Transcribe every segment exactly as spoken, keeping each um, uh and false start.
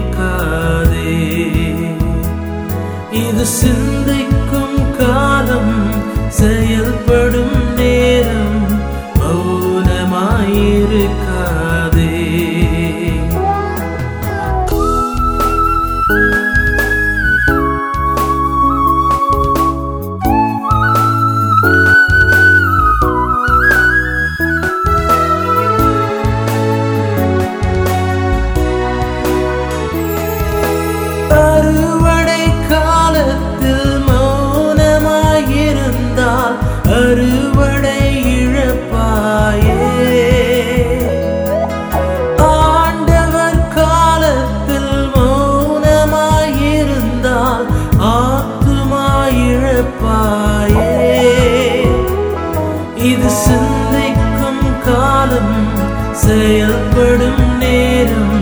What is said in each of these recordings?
இருக்காதே. இது சிந்திக்கும் காலம், செயல்படும் நேரம், மௌனமாயிருக்காதே. அறுவடை காலத்தில் மௌனமாயிருந்தால் அறுவடை இழப்பாயே. ஆண்டவர் காலத்தில் மௌனமாயிருந்தால் ஆத்துமா இழப்பாயே. இது சிந்திக்கும் காலம், செயல்படும் நேரம்,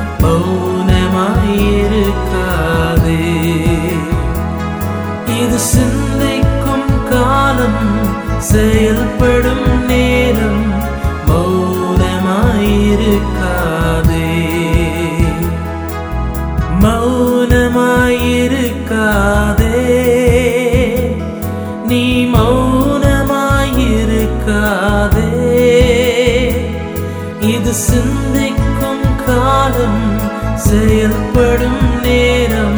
மௌனமாயிருக்காதே. இது சிந்திக்கும் காலம், செயல்படும் நேரம், மௌனமாயிருக்காதே. மௌனமாயிருக்காதே, நீ மௌனமாயிருக்காதே. இது சிந்திக்கும் காலம், செயல்படும் நேரம்,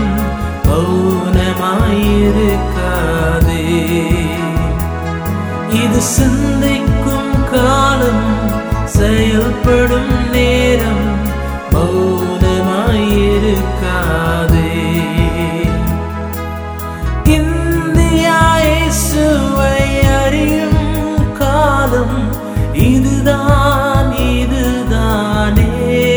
மௌனமாயிருக்காதே. இது சிந்திக்கும் காலம், செயல்படும் நேரம், மௌனமாயிருக்காதே. இந்தியா இயேசுவை அறியும் காலம் இதுதான், இதுதானே.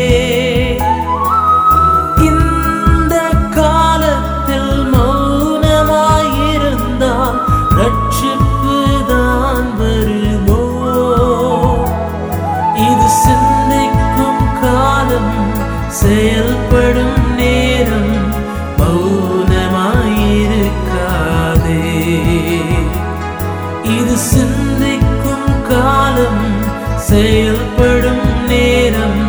இந்த காலத்தில் மௌனமாயிருந்தால் ரட்சிப்பு தான் வருமோ? இது சிந்திக்கும் காலம், செயல்படும் நேரம், மௌனமாயிருக்காதே. இது சிந்திக்கும் காலம், செயல்படும் நேரம்,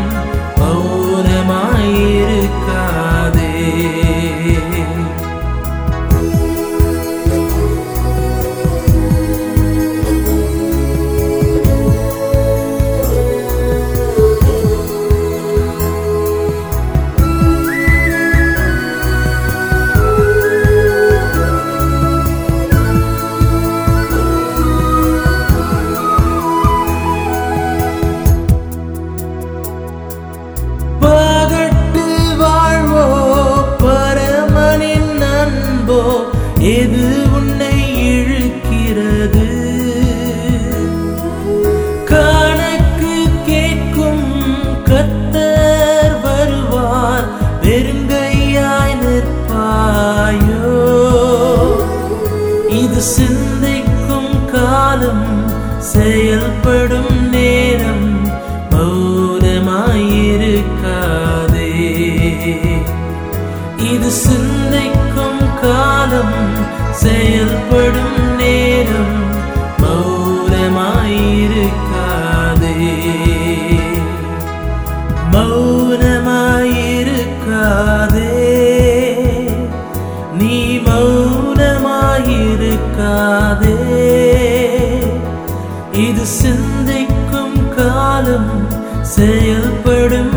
மௌனமாயிருக்காதே. எது உன்னை இழுக்கிறது? கணக்கு கேட்கும் கர்த்தர் வருவார், வெறுங்கையாய் நிற்பாயோ? இது சிந்திக்கும் காலம், செயல்படும் நேரம், மௌனமாயிருக்காதே. இது சிந்திக்கும் காலம், செயல்படும் நேரம், மௌனமாயிருக்காதே. மௌனமாயிருக்காதே, நீ மௌனமாயிருக்காதே. இது சிந்திக்கும் காலம், செயல்படும்